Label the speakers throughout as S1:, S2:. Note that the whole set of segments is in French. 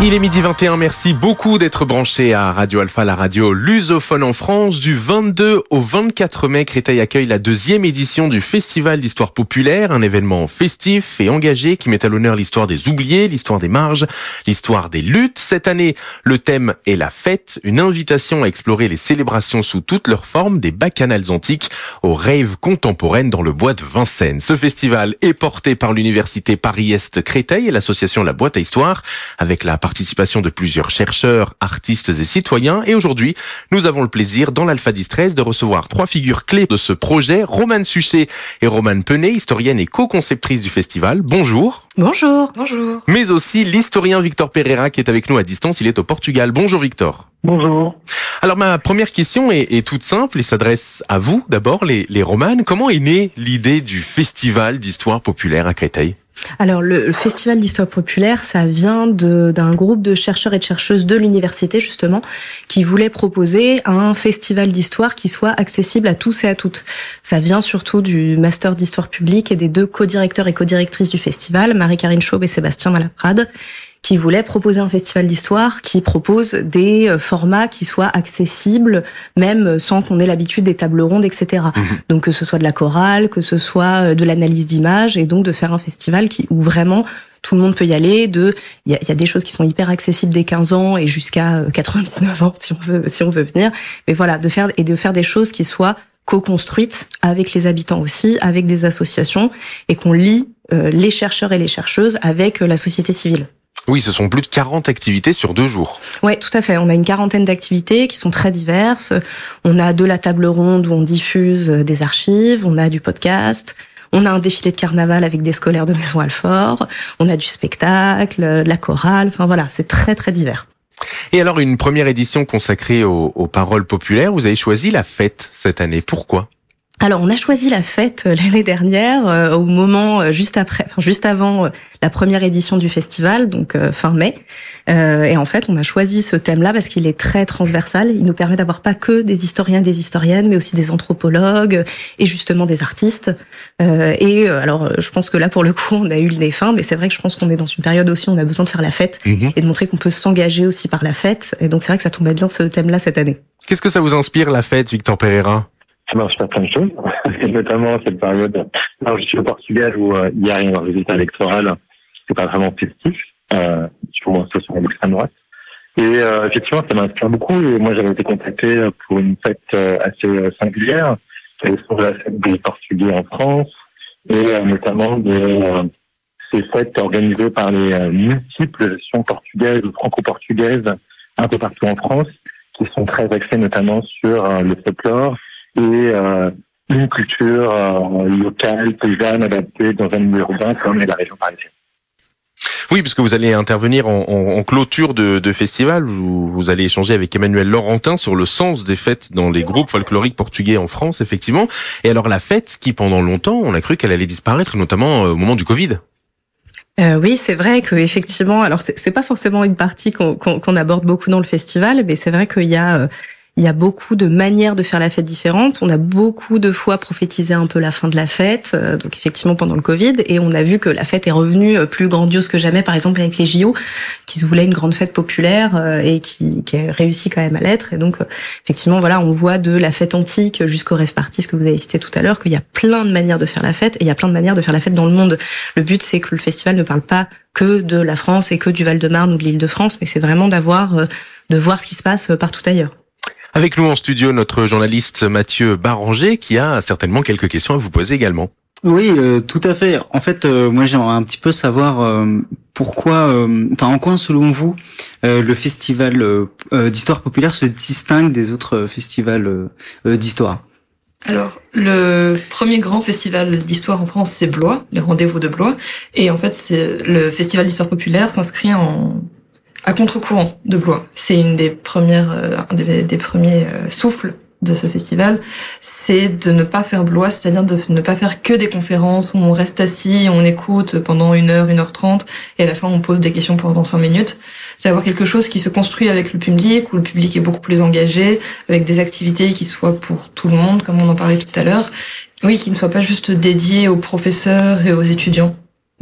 S1: Il est 12h21, merci beaucoup d'être branché à Radio Alpha, la radio lusophone en France. Du 22 au 24 mai, Créteil accueille la 2e édition du Festival d'Histoire Populaire, un événement festif et engagé qui met à l'honneur l'histoire des oubliés, l'histoire des marges, l'histoire des luttes. Cette année, le thème est la fête, une invitation à explorer les célébrations sous toutes leurs formes, des bacchanales antiques aux raves contemporaines dans le bois de Vincennes. Ce festival est porté par l'université Paris-Est Créteil et l'association La Boîte à Histoire, avec la participation de plusieurs chercheurs, artistes et citoyens. Et aujourd'hui, nous avons le plaisir, dans l'Alpha 10-13, de recevoir 3 figures clés de ce projet. Romane Suchet et Romane Penet, historienne et co-conceptrice du festival. Bonjour.
S2: Bonjour. Bonjour.
S1: Mais aussi l'historien Victor Pereira qui est avec nous à distance. Il est au Portugal. Bonjour Victor.
S3: Bonjour.
S1: Alors ma première question est toute simple et s'adresse à vous d'abord, les Romanes. Comment est née l'idée du Festival d'Histoire Populaire à Créteil ?
S2: Alors le Festival d'Histoire Populaire, ça vient d'un groupe de chercheurs et de chercheuses de l'université justement, qui voulaient proposer un festival d'histoire qui soit accessible à tous et à toutes. Ça vient surtout du master d'histoire publique et des 2 co-directeurs et co-directrices du festival, Marie-Karine Chaube et Sébastien Malaprade, qui voulait proposer un festival d'histoire qui propose des formats qui soient accessibles, même sans qu'on ait l'habitude des tables rondes, etc. Donc que ce soit de la chorale, que ce soit de l'analyse d'images, et donc de faire un festival où vraiment tout le monde peut y aller. Il y a des choses qui sont hyper accessibles dès 15 ans et jusqu'à 99 ans si on veut venir. Mais voilà, de faire des choses qui soient co-construites avec les habitants aussi, avec des associations, et qu'on lie les chercheurs et les chercheuses avec la société civile.
S1: Oui, ce sont plus de 40 activités sur 2 jours.
S2: Ouais, tout à fait. On a une 40aine d'activités qui sont très diverses. On a de la table ronde où on diffuse des archives, on a du podcast, on a un défilé de carnaval avec des scolaires de Maison Alfort, on a du spectacle, de la chorale, enfin voilà, c'est très très divers.
S1: Et alors, une première édition consacrée aux paroles populaires, vous avez choisi la fête cette année. Pourquoi ?
S2: Alors, on a choisi la fête l'année dernière, au moment juste avant la première édition du festival, donc fin mai. Et en fait, on a choisi ce thème-là parce qu'il est très transversal. Il nous permet d'avoir pas que des historiens et des historiennes, mais aussi des anthropologues et justement des artistes. Alors, je pense que là, pour le coup, on a eu le nez fin, mais c'est vrai que je pense qu'on est dans une période aussi où on a besoin de faire la fête et de montrer qu'on peut s'engager aussi par la fête. Et donc, c'est vrai que ça tombait bien ce thème-là cette année.
S1: Qu'est-ce que ça vous inspire, la fête, Victor Pereira ?
S3: Ça m'inspire plein de choses, et notamment cette période. Alors, je suis au Portugal où hier il y a eu un résultat électoral qui n'était pas vraiment festif, sur une situation d'extrême droite. Et effectivement, ça m'inspire beaucoup. Et moi, j'avais été contacté pour une fête assez singulière, sur la fête des Portugais en France, et notamment ces fêtes organisées par les multiples nations portugaises ou franco-portugaises un peu partout en France, qui sont très axées notamment sur le folklore et une culture locale, paysanne, adaptée dans un milieu urbain comme est la région parisienne.
S1: Oui, parce que vous allez intervenir en clôture de festival. Vous allez échanger avec Emmanuel Laurentin sur le sens des fêtes dans les groupes folkloriques portugais en France, effectivement. Et alors la fête qui, pendant longtemps, on a cru qu'elle allait disparaître, notamment au moment du Covid.
S2: Oui, c'est vrai que effectivement, alors c'est pas forcément une partie qu'on aborde beaucoup dans le festival, mais c'est vrai qu'il y a beaucoup de manières de faire la fête différentes. On a beaucoup de fois prophétisé un peu la fin de la fête, donc effectivement pendant le Covid, et on a vu que la fête est revenue plus grandiose que jamais, par exemple avec les JO, qui se voulaient une grande fête populaire et qui a réussi quand même à l'être. Et donc effectivement, voilà, on voit de la fête antique jusqu'au rave party, ce que vous avez cité tout à l'heure, qu'il y a plein de manières de faire la fête, et il y a plein de manières de faire la fête dans le monde. Le but, c'est que le festival ne parle pas que de la France et que du Val-de-Marne ou de l'Île-de-France, mais c'est vraiment de voir ce qui se passe partout ailleurs.
S1: Avec nous en studio, notre journaliste Mathieu Baranger, qui a certainement quelques questions à vous poser également.
S4: Oui, tout à fait. En fait, moi j'aimerais un petit peu savoir pourquoi, en quoi selon vous, le festival d'histoire populaire se distingue des autres festivals d'histoire.
S5: Alors, le premier grand festival d'histoire en France, c'est Blois, les rendez-vous de Blois. Et en fait, le festival d'histoire populaire s'inscrit à contre-courant de Blois. C'est une des premières, un des premiers souffles de ce festival, c'est de ne pas faire Blois, c'est-à-dire de ne pas faire que des conférences où on reste assis, on écoute pendant 1h, 1h30, et à la fin on pose des questions pendant 5 minutes. C'est avoir quelque chose qui se construit avec le public, où le public est beaucoup plus engagé, avec des activités qui soient pour tout le monde, comme on en parlait tout à l'heure. Oui, qui ne soient pas juste dédiées aux professeurs et aux étudiants.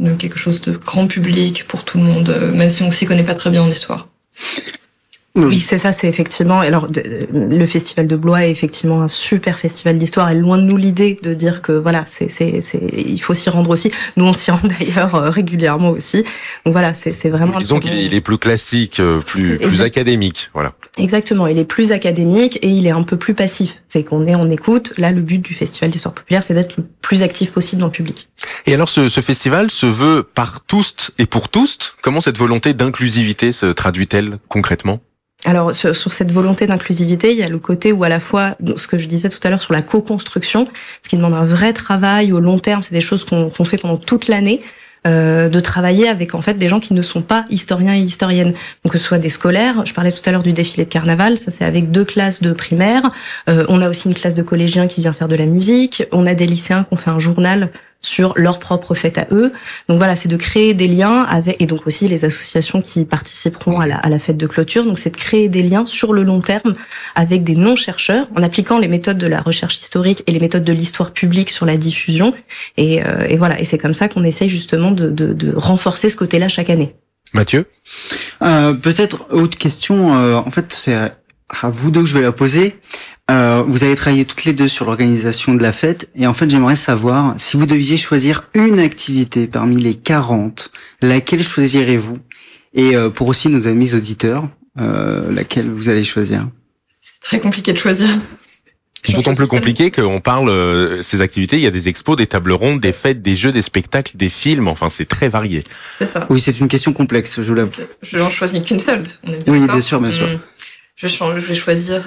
S5: de quelque chose de grand public pour tout le monde, même si on s'y connaît pas très bien en histoire.
S2: Oui, c'est ça, c'est effectivement. Alors, le festival de Blois est effectivement un super festival d'histoire. Et loin de nous l'idée de dire que voilà, il faut s'y rendre aussi. Nous, on s'y rend d'ailleurs régulièrement aussi. Donc voilà, c'est vraiment.
S1: Disons qu'il est plus classique, plus académique, voilà.
S2: Exactement, il est plus académique et il est un peu plus passif. C'est qu'on est en écoute. Là, le but du festival d'histoire populaire, c'est d'être le plus actif possible dans le public.
S1: Et alors, ce festival se veut par tous et pour tous. Comment cette volonté d'inclusivité se traduit-elle concrètement ?
S2: Alors sur cette volonté d'inclusivité, il y a le côté où à la fois, ce que je disais tout à l'heure sur la co-construction, ce qui demande un vrai travail au long terme, c'est des choses qu'on fait pendant toute l'année, de travailler avec en fait des gens qui ne sont pas historiens et historiennes. Donc que ce soit des scolaires, je parlais tout à l'heure du défilé de carnaval, ça c'est avec 2 classes de primaire, on a aussi une classe de collégiens qui vient faire de la musique, on a des lycéens qui ont fait un journal sur leur propre fête à eux. Donc voilà, c'est de créer des liens avec, et donc aussi les associations qui participeront à la fête de clôture. Donc c'est de créer des liens sur le long terme avec des non-chercheurs en appliquant les méthodes de la recherche historique et les méthodes de l'histoire publique sur la diffusion. Et voilà, et c'est comme ça qu'on essaye justement de renforcer ce côté-là chaque année.
S1: Mathieu ?
S4: Peut-être autre question, en fait c'est à vous deux que je vais la poser. Vous avez travaillé toutes les deux sur l'organisation de la fête et en fait j'aimerais savoir si vous deviez choisir une activité parmi les 40, laquelle choisirez-vous? Et pour aussi nos amis auditeurs, laquelle vous allez choisir?
S5: C'est très compliqué de choisir.
S1: C'est d'autant plus compliqué qu'on parle ces activités, il y a des expos, des tables rondes, des fêtes, des jeux, des spectacles, des films, enfin c'est très varié.
S5: C'est ça.
S4: Oui, c'est une question complexe, je l'avoue.
S5: Je n'en choisis qu'une seule, on est bien
S4: Oui,
S5: d'accord.
S4: bien sûr, bien sûr.
S5: Je vais choisir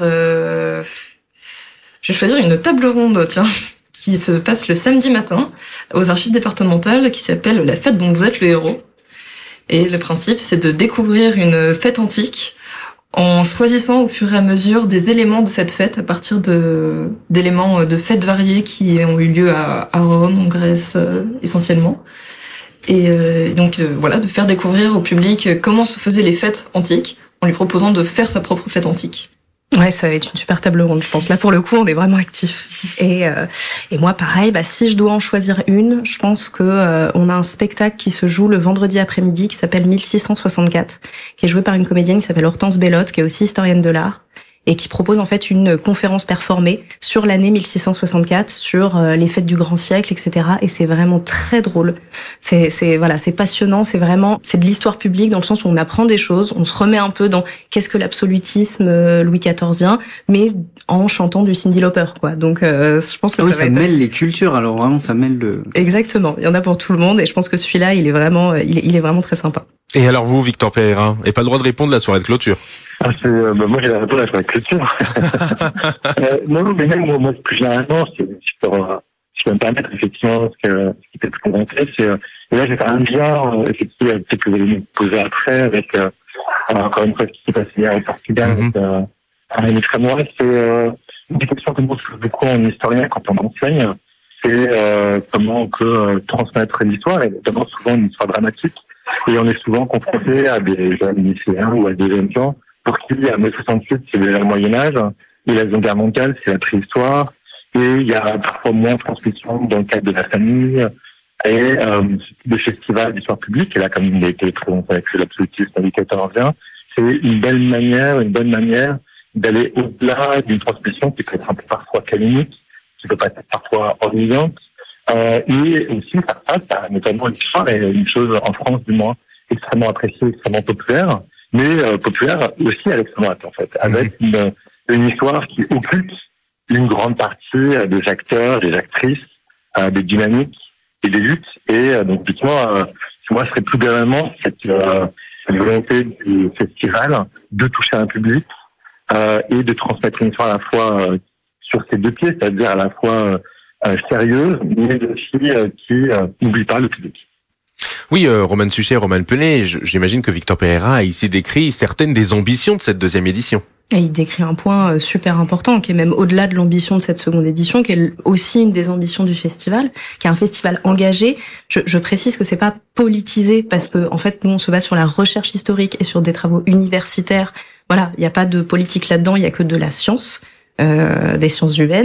S5: une table ronde, tiens, qui se passe le samedi matin aux archives départementales, qui s'appelle La fête dont vous êtes le héros. Et le principe, c'est de découvrir une fête antique en choisissant au fur et à mesure des éléments de cette fête à partir d'éléments de fêtes variées qui ont eu lieu à Rome, en Grèce essentiellement. Et donc voilà, de faire découvrir au public comment se faisaient les fêtes antiques en lui proposant de faire sa propre fête antique.
S2: Ouais, ça va être une super table ronde, je pense. Là, pour le coup, on est vraiment actifs. Et moi, pareil, si je dois en choisir une, je pense que on a un spectacle qui se joue le vendredi après-midi qui s'appelle 1664, qui est joué par une comédienne qui s'appelle Hortense Bellotte, qui est aussi historienne de l'art, et qui propose en fait une conférence performée sur l'année 1664, sur les fêtes du grand siècle, etc. Et c'est vraiment très drôle. C'est passionnant. C'est de l'histoire publique dans le sens où on apprend des choses, on se remet un peu dans qu'est-ce que l'absolutisme Louis XIVien, mais en chantant du Cyndi Lauper, quoi. Donc, je pense que
S4: ça mêle les cultures. Alors vraiment, ça mêle le.
S2: Exactement. Il y en a pour tout le monde, et je pense que celui-là, il est vraiment très sympa.
S1: Et alors vous, Victor Pereira, et pas le droit de répondre la soirée de clôture.
S3: Moi, j'ai la réponse à la culture. Non, mais même moi, plus généralement, si je peux me permettre, effectivement, ce qui peut être présenté, c'est, et là, je vais faire un lien, effectivement, peut-être que vous allez me poser après, avec, encore une fois, ce qui s'est passé hier au Portugal, avec l'extrême droite, c'est, une des questions que nous pose beaucoup en historien quand on enseigne, c'est, comment on peut transmettre l'histoire, et notamment souvent une histoire dramatique. Et on est souvent confronté à des jeunes lycéens ou à des jeunes gens pour qui, à 1968, c'est le Moyen-Âge, et la Seconde Guerre mondiale, c'est la préhistoire, et il y a parfois moins de transmission dans le cadre de la famille, et des festivals d'histoire publique, et là, comme il a été présenté avec l'absolutisme Louis XIV, c'est une bonne manière d'aller au-delà d'une transmission qui peut être un peu parfois canonique, qui peut être parfois ennuyante, et aussi, ça passe, notamment l'histoire est une chose, en France du moins, extrêmement appréciée, extrêmement populaire, mais populaire aussi à l'extrême droite, en fait, avec une histoire qui occupe une grande partie des acteurs, des actrices, des dynamiques et des luttes. Et donc, effectivement, moi, je serais plus globalement cette volonté du festival de toucher un public et de transmettre une histoire à la fois sur ses deux pieds, c'est-à-dire à la fois sérieuse, mais aussi qui n'oublie pas le public.
S1: Oui, Roman Suchet, Roman Penet, j'imagine que Victor Pereira a ici décrit certaines des ambitions de cette deuxième édition.
S2: Et il décrit un point super important, qui est même au-delà de l'ambition de cette seconde édition, qui est aussi une des ambitions du festival, qui est un festival engagé. Je précise que c'est pas politisé, parce que en fait, nous, on se base sur la recherche historique et sur des travaux universitaires. Voilà, il n'y a pas de politique là-dedans, il y a que de la science, des sciences humaines.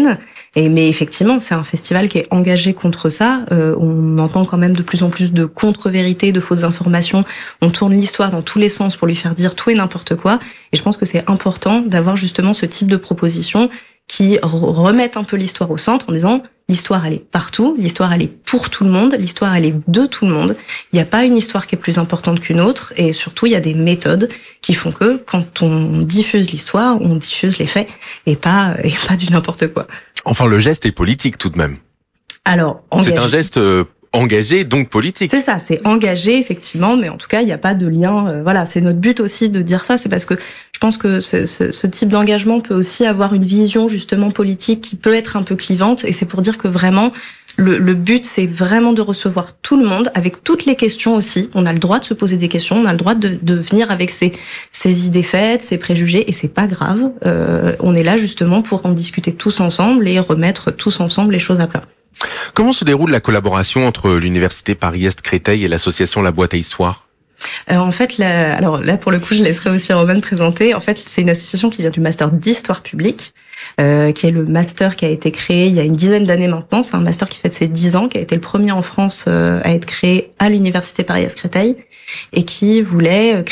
S2: Mais effectivement, c'est un festival qui est engagé contre ça. On entend quand même de plus en plus de contre-vérités, de fausses informations. On tourne l'histoire dans tous les sens pour lui faire dire tout et n'importe quoi. Et je pense que c'est important d'avoir justement ce type de proposition qui remettent un peu l'histoire au centre en disant l'histoire elle est partout, l'histoire elle est pour tout le monde, l'histoire elle est de tout le monde. Il n'y a pas une histoire qui est plus importante qu'une autre et surtout il y a des méthodes qui font que quand on diffuse l'histoire, on diffuse les faits et pas du n'importe quoi.
S1: Enfin, le geste est politique tout de même.
S2: Alors,
S1: c'est un geste engagé, donc politique.
S2: C'est ça, c'est engagé effectivement, mais en tout cas il n'y a pas de lien. Voilà, c'est notre but aussi de dire ça, c'est parce que je pense que ce type d'engagement peut aussi avoir une vision justement politique qui peut être un peu clivante, et c'est pour dire que vraiment le but c'est vraiment de recevoir tout le monde avec toutes les questions aussi. On a le droit de se poser des questions, on a le droit de venir avec ses idées faites, ses préjugés, et c'est pas grave. On est là justement pour en discuter tous ensemble et remettre tous ensemble les choses à plat.
S1: Comment se déroule la collaboration entre l'Université Paris-Est Créteil et l'association La Boîte à Histoire ?
S2: En fait, alors là, pour le coup, je laisserai aussi Roman présenter. En fait, c'est une association qui vient du master d'histoire publique, qui est le master qui a été créé il y a une dizaine d'années maintenant. C'est un master qui fête ses 10 ans, qui a été le premier en France à être créé à l'Université Paris-Est Créteil, et qui voulait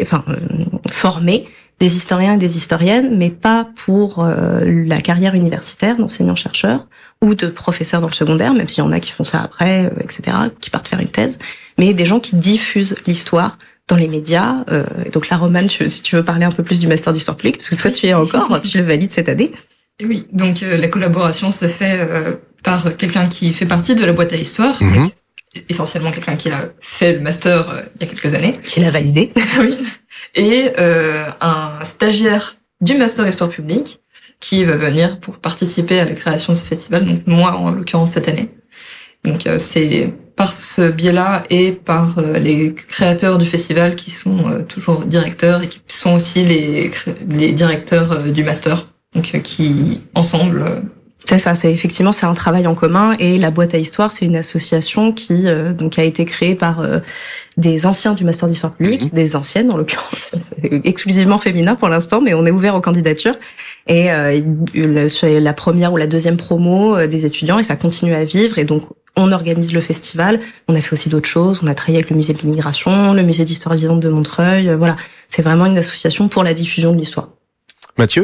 S2: former des historiens et des historiennes, mais pas pour la carrière universitaire d'enseignants-chercheurs ou de professeurs dans le secondaire, même s'il y en a qui font ça après, etc., qui partent faire une thèse, mais des gens qui diffusent l'histoire dans les médias. Donc là, Roman, si tu veux parler un peu plus du master d'histoire publique, parce que toi, tu y es encore, tu le valides cette année.
S5: Et oui, donc la collaboration se fait par quelqu'un qui fait partie de la boîte à histoire, essentiellement quelqu'un qui a fait le master il y a quelques années.
S2: Qui l'a validé.
S5: Oui. Et un stagiaire du master histoire publique qui va venir pour participer à la création de ce festival, donc moi en l'occurrence cette année. Donc c'est par ce biais-là et par les créateurs du festival qui sont toujours directeurs et qui sont aussi les directeurs du master, donc qui ensemble...
S2: C'est ça, c'est un travail en commun, et la boîte à histoire, c'est une association qui donc a été créée par des anciens du master d'histoire publique, des anciennes en l'occurrence, exclusivement féminin pour l'instant, mais on est ouvert aux candidatures. Et c'est la première ou la deuxième promo des étudiants, et ça continue à vivre. Et donc on organise le festival. On a fait aussi d'autres choses. On a travaillé avec le musée de l'immigration, le musée d'histoire vivante de Montreuil. Voilà, c'est vraiment une association pour la diffusion de l'histoire.
S1: Mathieu ?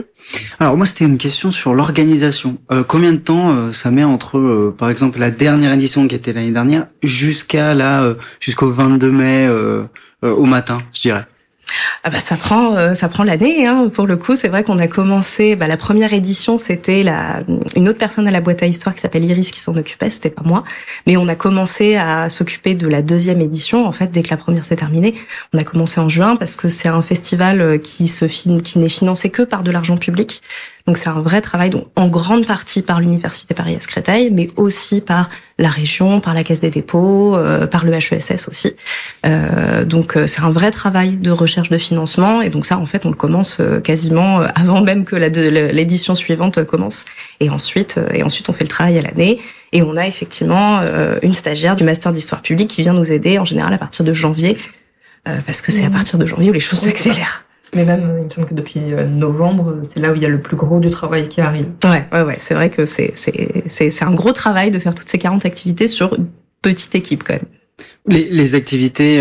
S4: Alors moi, c'était une question sur l'organisation. Combien de temps ça met entre, par exemple, la dernière édition qui était l'année dernière jusqu'au 22 mai au matin, je dirais.
S2: Ah bah ça prend l'année, hein. Pour le coup, c'est vrai qu'on a commencé. La première édition, c'était une autre personne à la boîte à histoire qui s'appelle Iris qui s'en occupait, c'était pas moi. Mais on a commencé à s'occuper de la deuxième édition. En fait, dès que la première s'est terminée, on a commencé en juin parce que c'est un festival qui n'est financé que par de l'argent public. Donc c'est un vrai travail, donc en grande partie par l'Université Paris-Est Créteil, mais aussi par la région, par la Caisse des dépôts, par le HESS aussi. Donc c'est un vrai travail de recherche de financement, et donc ça en fait on le commence quasiment avant même que l'édition suivante commence. Et ensuite on fait le travail à l'année, et on a effectivement une stagiaire du master d'histoire publique qui vient nous aider en général à partir de janvier, parce que c'est à partir de janvier où les choses s'accélèrent.
S5: Mais même, il me semble que depuis novembre, c'est là où il y a le plus gros du travail qui arrive.
S2: Ouais. C'est vrai que c'est un gros travail de faire toutes ces 40 activités sur une petite équipe, quand même.
S4: Les activités,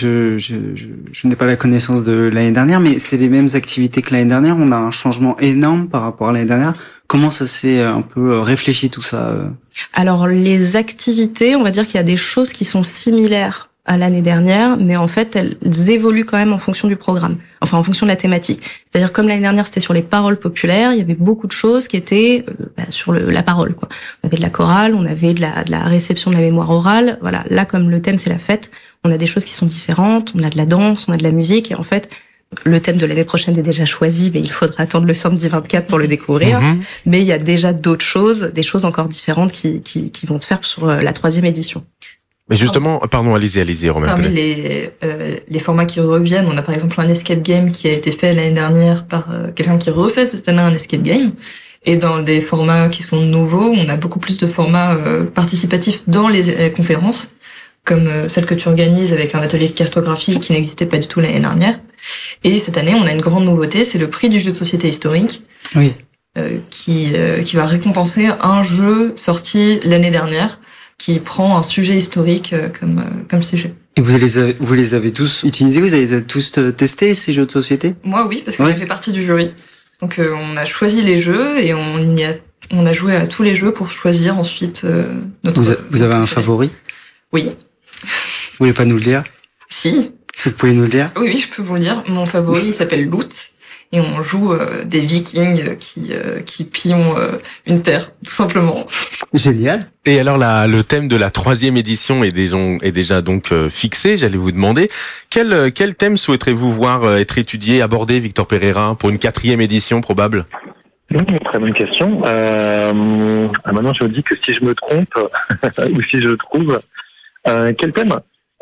S4: je n'ai pas la connaissance de l'année dernière, mais c'est les mêmes activités que l'année dernière. On a un changement énorme par rapport à l'année dernière. Comment ça s'est un peu réfléchi tout ça?
S2: Alors, les activités, on va dire qu'il y a des choses qui sont similaires à l'année dernière, mais en fait, elles évoluent quand même en fonction du programme, enfin en fonction de la thématique. C'est-à-dire, comme l'année dernière, c'était sur les paroles populaires, il y avait beaucoup de choses qui étaient sur la parole, quoi. On avait de la chorale, on avait de la réception de la mémoire orale. Voilà, là, comme le thème, c'est la fête, on a des choses qui sont différentes, on a de la danse, on a de la musique, et en fait, le thème de l'année prochaine est déjà choisi, mais il faudra attendre le samedi 24 pour le découvrir. Mais il y a déjà d'autres choses, des choses encore différentes qui vont se faire sur la 3e édition.
S1: Mais justement, pardon, allez-y, Romain.
S5: Parmi les formats qui reviennent, on a par exemple un escape game qui a été fait l'année dernière par quelqu'un qui refait cette année un escape game. Et dans des formats qui sont nouveaux, on a beaucoup plus de formats participatifs dans les conférences, comme celle que tu organises avec un atelier de cartographie qui n'existait pas du tout l'année dernière. Et cette année, on a une grande nouveauté, c'est le prix du jeu de société historique.
S4: Oui.
S5: qui va récompenser un jeu sorti l'année dernière qui prend un sujet historique comme sujet.
S4: Et vous les avez tous utilisés, vous les avez tous testés, ces jeux de société?
S5: Moi, oui, parce que j'ai fait partie du jury. Donc, on a choisi les jeux et on a joué à tous les jeux pour choisir ensuite notre...
S4: Vous avez un favori?
S5: Oui.
S4: Vous voulez pas nous le dire?
S5: Si.
S4: Vous pouvez nous le dire?
S5: Oui, je peux vous le dire. Mon favori, il s'appelle Loot. Et on joue des vikings qui pillent une terre, tout simplement.
S4: Génial.
S1: Et alors le thème de la 3e édition est déjà donc fixé. J'allais vous demander quel thème souhaiterez-vous voir être étudié, abordé, Victor Pereira, pour une 4e édition probable?
S3: Très bonne question. Maintenant, je me dis que si je me trompe ou si je trouve quel thème.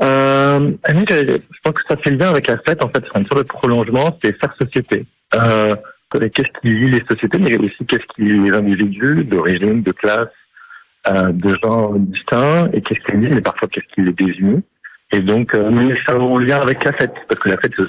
S3: Je pense que ça fait le lien avec la fête. En fait, c'est une sorte de prolongement. C'est faire société. Qu'est-ce qui lie les sociétés, mais aussi qu'est-ce qui lie les individus d'origine, de classe, de genre distincts, et qu'est-ce qui les lie, mais parfois qu'est-ce qui les désunit. Et donc, mais ça en lien avec la fête, parce que la fête c'est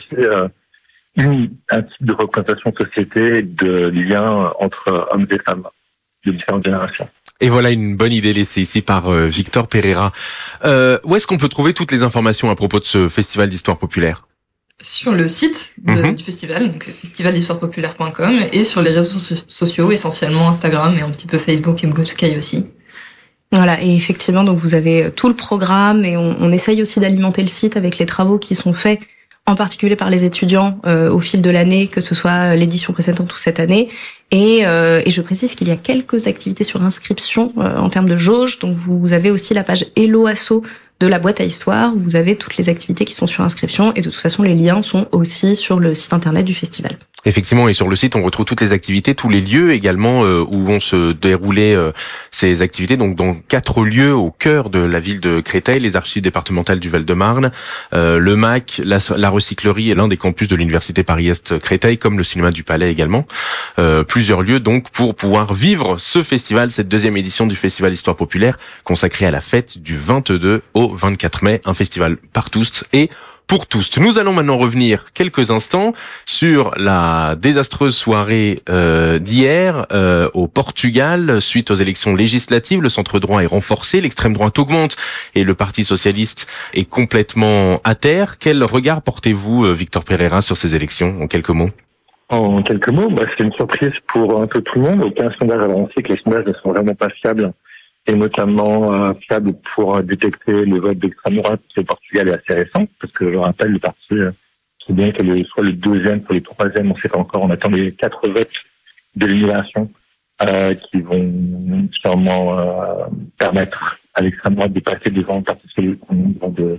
S3: aussi un type de représentation de société, de lien entre hommes et femmes de différentes générations.
S1: Et voilà une bonne idée laissée ici par Victor Pereira. Où est-ce qu'on peut trouver toutes les informations à propos de ce festival d'histoire populaire?
S5: Sur le site du festival, donc festivaldhistoirepopulaire.com, et sur les réseaux sociaux, essentiellement Instagram et un petit peu Facebook et Blue Sky aussi.
S2: Voilà, et effectivement, donc vous avez tout le programme et on essaye aussi d'alimenter le site avec les travaux qui sont faits, en particulier par les étudiants au fil de l'année, que ce soit l'édition précédente ou cette année. Et je précise qu'il y a quelques activités sur inscription en termes de jauge. Donc vous avez aussi la page Hello Asso de la boîte à histoire, où vous avez toutes les activités qui sont sur inscription, et de toute façon les liens sont aussi sur le site internet du festival.
S1: Effectivement, et sur le site on retrouve toutes les activités, tous les lieux également où vont se dérouler ces activités, donc dans 4 lieux au cœur de la ville de Créteil, les archives départementales du Val-de-Marne, le MAC, la recyclerie et l'un des campus de l'université Paris-Est Créteil, comme le cinéma du Palais également. Plusieurs lieux donc pour pouvoir vivre ce festival, cette 2e édition du Festival d'Histoire Populaire, consacrée à la fête du 22 au 24 mai, un festival par tous et pour tous. Nous allons maintenant revenir quelques instants sur la désastreuse soirée d'hier au Portugal. Suite aux élections législatives, le centre droit est renforcé, l'extrême droite augmente et le Parti socialiste est complètement à terre. Quel regard portez-vous, Victor Pereira, sur ces élections, en quelques mots?
S3: En quelques mots, c'est une surprise pour un peu tout le monde. Aucun sondage a annoncé que les sondages ne sont vraiment pas fiables, et notamment fiable pour détecter le vote d'extrême droite qui au Portugal est assez récent, parce que je rappelle, le parti qui bien que soit le 2e, soit le 3e, on ne sait pas encore, on attend les 4 votes de l'élimination qui vont sûrement permettre à l'extrême droite de passer devant le Parti socialiste en nombre de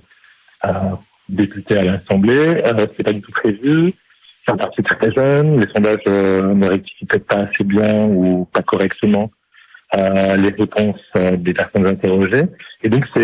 S3: députés à l'Assemblée. C'est pas du tout prévu. C'est un parti très jeune, les sondages ne rectifient peut-être pas assez bien ou pas correctement les réponses des personnes interrogées, et donc c'est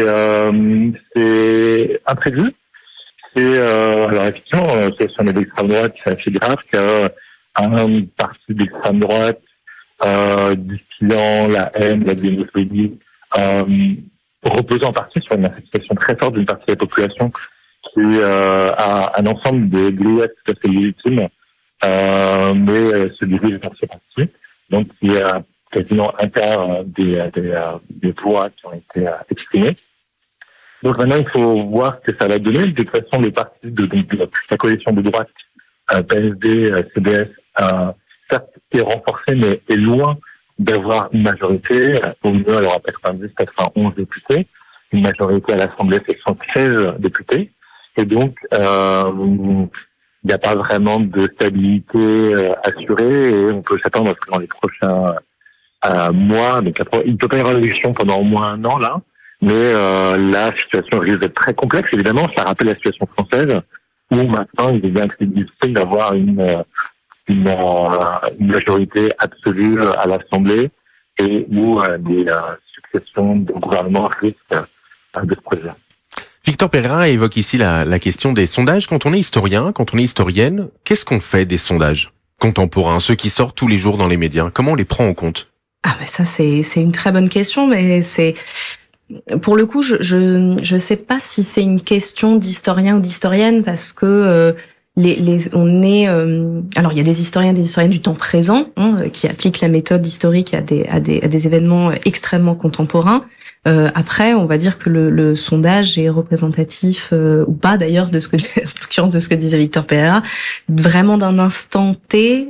S3: imprévu. Alors effectivement, si on est d'extrême droite, c'est assez grave qu'un parti d'extrême droite distillant la haine, la xénophobie, reposant en partie sur une affectation très forte d'une partie de la population qui a un ensemble de griefs tout à fait légitimes, mais se dirige vers ce parti. Donc il y a quasiment un quart des voix qui ont été exprimées. Donc maintenant, il faut voir ce que ça va donner. De toute façon, le parti de la coalition de droite, PSD, CDS, certes est renforcé, mais est loin d'avoir une majorité. Au mieux, elle aura 90, 91 députés. Une majorité à l'Assemblée, c'est 113 députés. Et donc, il n'y a pas vraiment de stabilité assurée, et on peut s'attendre à ce que dans les prochains mois, donc il ne peut pas y avoir d'élection pendant au moins 1 an là, mais la situation risque d'être très complexe. Évidemment, ça rappelle la situation française où maintenant il devient très difficile d'avoir une majorité absolue à l'Assemblée, et où des successions de gouvernements risquent de se produire.
S1: Victor Pereira évoque ici la question des sondages. Quand on est historien, quand on est historienne, qu'est-ce qu'on fait des sondages contemporains, ceux qui sortent tous les jours dans les médias? Comment on les prend en compte?
S2: Ça c'est une très bonne question, mais c'est pour le coup je sais pas si c'est une question d'historien ou d'historienne, parce que on est alors il y a des historiens et des historiennes du temps présent qui appliquent la méthode historique à des événements extrêmement contemporains. Après, on va dire que le sondage est représentatif ou pas d'ailleurs de ce que disait Victor Pereira, vraiment d'un instant T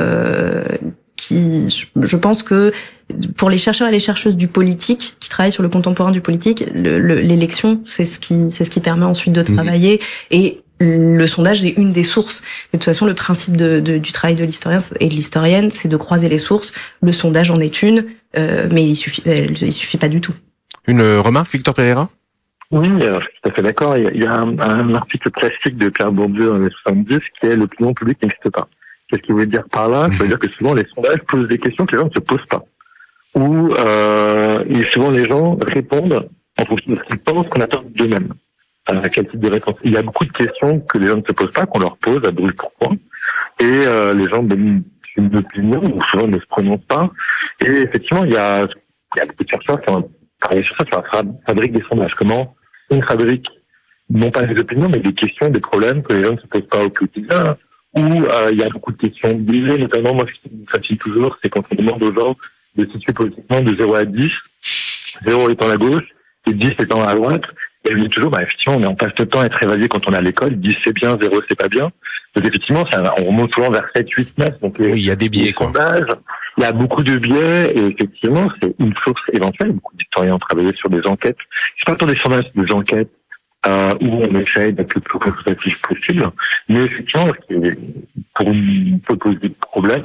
S2: qui, je pense que pour les chercheurs et les chercheuses du politique qui travaillent sur le contemporain du politique, l'élection c'est ce qui permet ensuite de travailler et le sondage est une des sources. Mais de toute façon, le principe du travail de l'historien et de l'historienne, c'est de croiser les sources. Le sondage en est une, mais il suffit pas du tout.
S1: Une remarque, Victor Pereira?
S3: Oui, je suis tout à fait d'accord. Il y a un article classique de Pierre Bourdieu dans les 70 qui est l'opinion publique n'existe pas. Qu'est-ce qu'il veut dire par là? Ça veut dire que souvent les sondages posent des questions que les gens ne se posent pas. Ou et souvent les gens répondent en fonction de ce qu'ils pensent qu'on attend d'eux-mêmes. À quel type de réponse? Il y a beaucoup de questions que les gens ne se posent pas, qu'on leur pose à brûle pour point. Et les gens donnent une opinion ou souvent ne se prononcent pas. Et effectivement, il y a beaucoup de chercheurs qui ont travaillé sur ça, sur la fabrique des sondages. Comment on fabrique non pas des opinions, mais des questions, des problèmes que les gens ne se posent pas au quotidien. Où il y a beaucoup de questions biaisées, notamment moi ce qui me fascine toujours, c'est quand on demande aux gens de se situer politiquement de 0 à 10, 0 étant la gauche et 10 étant la droite. Et je dis toujours, effectivement, on passe le temps à être évalué quand on est à l'école, 10 c'est bien, 0 c'est pas bien. Donc effectivement, on remonte souvent vers 7, 8, 9. Donc
S1: oui, il y a des biais, quoi.
S3: Il y a beaucoup de biais et effectivement, c'est une source éventuelle. Beaucoup d'historiens ont travaillé sur des enquêtes. C'est pas tant des sondages, des enquêtes où on essaye d'être le plus représentatif possible. Mais effectivement, pour une poser de problème,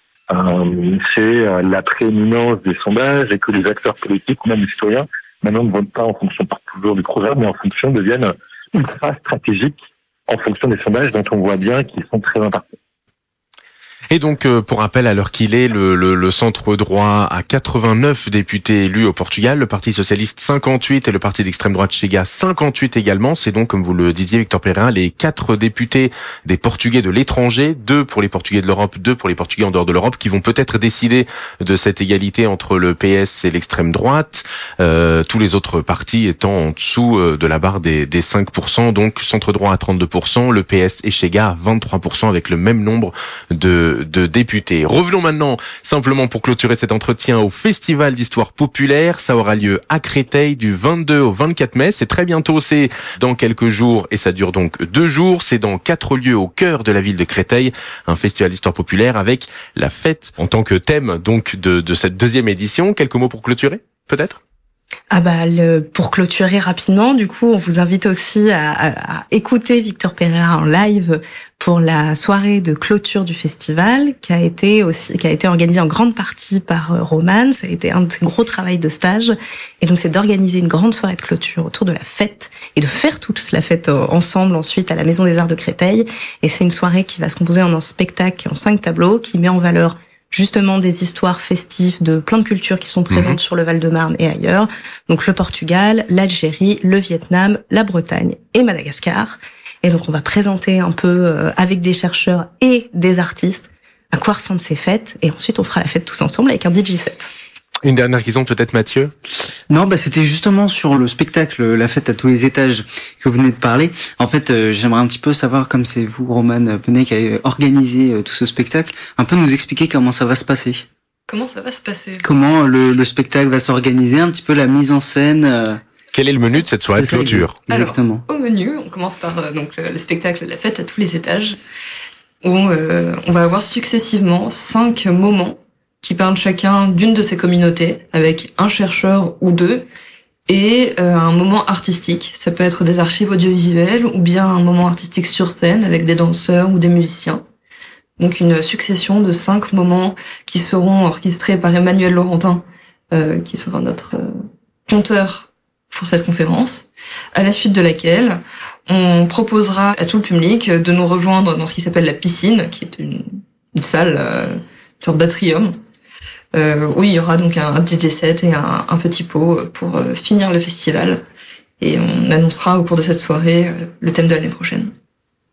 S3: c'est la prééminence des sondages et que les acteurs politiques ou même les historiens maintenant ne votent pas en fonction pas toujours du programme, mais en fonction deviennent ultra stratégiques en fonction des sondages dont on voit bien qu'ils sont très importants.
S1: Et donc, pour rappel, à l'heure qu'il est, le centre droit a 89 députés élus au Portugal, le Parti socialiste 58 et le parti d'extrême droite Chega 58 également. C'est donc, comme vous le disiez, Victor Pereira, les 4 députés des Portugais de l'étranger, 2 pour les Portugais de l'Europe, 2 pour les Portugais en dehors de l'Europe, qui vont peut-être décider de cette égalité entre le PS et l'extrême droite, tous les autres partis étant en dessous de la barre des 5%, donc centre droit à 32%, le PS et Chega à 23% avec le même nombre de députés. Revenons maintenant, simplement pour clôturer cet entretien, au Festival d'Histoire Populaire. Ça aura lieu à Créteil du 22 au 24 mai. C'est très bientôt, c'est dans quelques jours et ça dure donc 2 jours. C'est dans 4 lieux au cœur de la ville de Créteil. Un Festival d'Histoire Populaire avec la fête en tant que thème donc de cette 2e édition. Quelques mots pour clôturer, peut-être?
S2: Pour clôturer rapidement, du coup, on vous invite aussi à écouter Victor Pereira en live pour la soirée de clôture du festival, qui a été organisée en grande partie par Roman. Ça a été un de ses gros travaux de stage. Et donc, c'est d'organiser une grande soirée de clôture autour de la fête et de faire toute la fête ensemble ensuite à la Maison des Arts de Créteil. Et c'est une soirée qui va se composer en un spectacle en 5 tableaux qui met en valeur justement des histoires festives de plein de cultures qui sont présentes sur le Val-de-Marne et ailleurs. Donc le Portugal, l'Algérie, le Vietnam, la Bretagne et Madagascar. Et donc on va présenter un peu avec des chercheurs et des artistes à quoi ressemblent ces fêtes. Et ensuite on fera la fête tous ensemble avec un DJ set.
S1: Une dernière question peut-être, Mathieu?
S4: Non, c'était justement sur le spectacle La fête à tous les étages que vous venez de parler. En fait, j'aimerais un petit peu savoir, comme c'est vous, Roman Penet, qui avez organisé tout ce spectacle, un peu nous expliquer comment ça va se passer.
S5: Comment ça va se passer?
S4: Comment le spectacle va s'organiser, un petit peu la mise en scène.
S1: Quel est le menu de cette soirée de clôture?
S4: Exactement.
S5: Alors, au menu, on commence par donc le spectacle La fête à tous les étages, où on va avoir successivement 5 moments qui parlent chacun d'une de ces communautés, avec un chercheur ou 2, et un moment artistique. Ça peut être des archives audiovisuelles, ou bien un moment artistique sur scène, avec des danseurs ou des musiciens. Donc une succession de 5 moments qui seront orchestrés par Emmanuel Laurentin, qui sera notre conteur pour cette conférence, à la suite de laquelle on proposera à tout le public de nous rejoindre dans ce qui s'appelle la piscine, qui est une salle, une sorte d'atrium, où il y aura donc un DJ set et un petit pot pour finir le festival. Et on annoncera au cours de cette soirée le thème de l'année prochaine.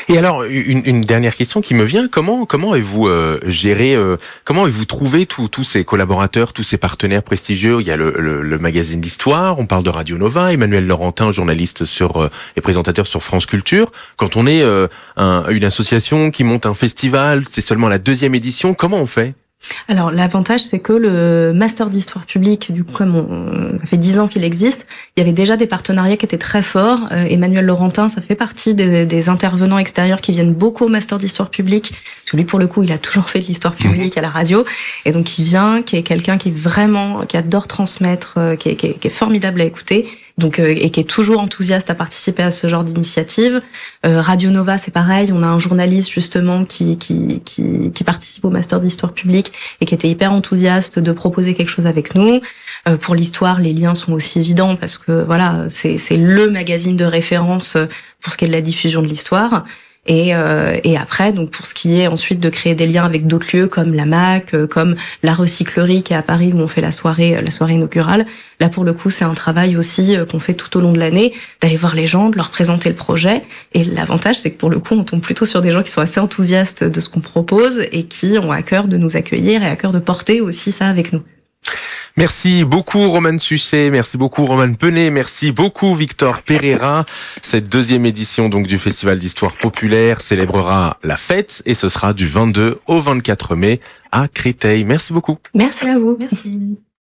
S1: Et alors, une dernière question qui me vient, comment avez-vous géré, comment avez-vous trouvé tous ces collaborateurs, tous ces partenaires prestigieux? Il y a le magazine d'histoire, on parle de Radio Nova, Emmanuel Laurentin, journaliste et présentateur sur France Culture. Quand on est une association qui monte un festival, c'est seulement la 2e édition, comment on fait?
S2: Alors l'avantage, c'est que le master d'histoire publique, du coup, comme ça fait 10 ans qu'il existe, il y avait déjà des partenariats qui étaient très forts. Emmanuel Laurentin, ça fait partie des intervenants extérieurs qui viennent beaucoup au master d'histoire publique. Parce que lui, pour le coup, il a toujours fait de l'histoire publique à la radio, et donc il vient, qui est quelqu'un qui adore transmettre, qui est formidable à écouter. Donc et qui est toujours enthousiaste à participer à ce genre d'initiative. Radio Nova, c'est pareil, on a un journaliste justement qui participe au master d'histoire publique et qui était hyper enthousiaste de proposer quelque chose avec nous. Pour l'histoire, les liens sont aussi évidents parce que voilà, c'est le magazine de référence pour ce qui est de la diffusion de l'histoire. Et après, donc pour ce qui est ensuite de créer des liens avec d'autres lieux comme la MAC, comme la recyclerie qui est à Paris où on fait la soirée inaugurale. Là, pour le coup, c'est un travail aussi qu'on fait tout au long de l'année, d'aller voir les gens, de leur présenter le projet. Et l'avantage, c'est que pour le coup, on tombe plutôt sur des gens qui sont assez enthousiastes de ce qu'on propose et qui ont à cœur de nous accueillir et à cœur de porter aussi ça avec nous.
S1: Merci beaucoup Romane Suchet, merci beaucoup Romane Penet, merci beaucoup Victor Pereira. Cette 2e édition donc du Festival d'Histoire Populaire célébrera la fête et ce sera du 22 au 24 mai à Créteil. Merci beaucoup.
S2: Merci à vous.
S5: Merci.